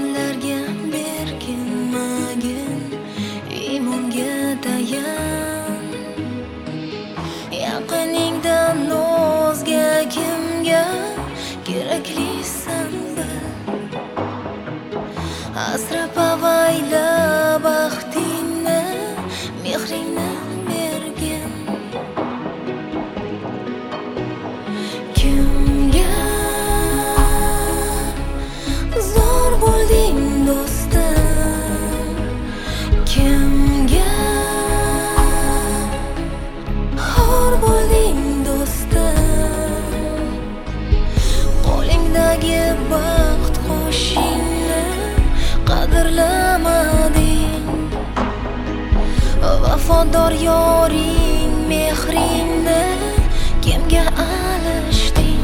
Yolg'onlarga berkinmagin, iymonga tayan. Yaqiningdan o'zga kimga keraklisan bil. Asrab avayla baxtingni, mehringni bergin. Kimga zor bo'lding do'stim, kimga xor bo'lding do'stim. Qo'lingdagi baxt qo'shingni qadrlamading. Vafodor yoring mehringni kimga alishding?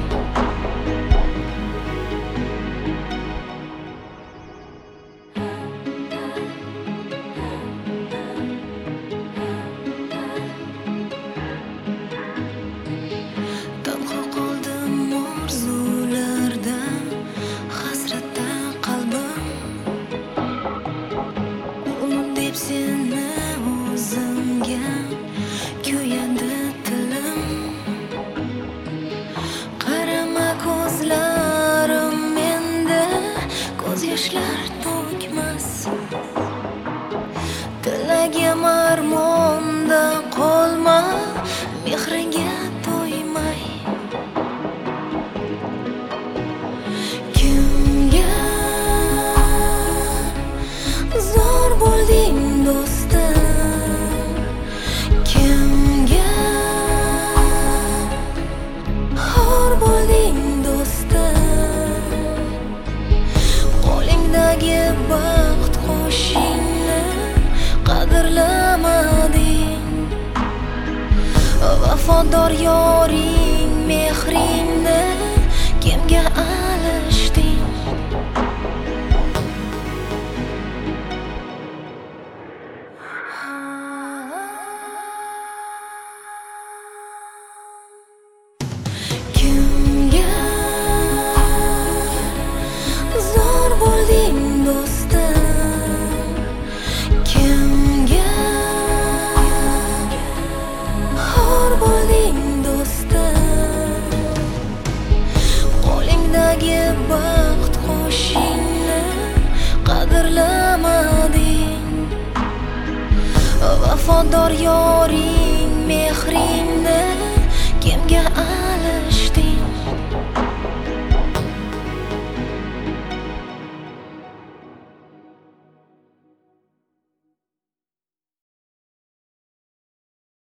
Tanho qoldim orzularda, hasratda qalbim. Umid deb seni o'zimga kuyadi tilim. Qarama ko'zlarim menda, ko'z yoshlar to'kmas. Tilagim armonda qolma, mehriga to'ymay. Kimga zor bo'lding do'stim, kimga xor bo'lding do'stim. Qo'lingdagi baxt qo'shingni qadrlamading. Vafodor yoring mehringni kimga alishding? Kimga zor bo'lding do'stim, kimga xor bo'lding do'stim. Qo'lingdagi baxt qo'shingni qadrlamading. Vafodor yoring mehringni kimga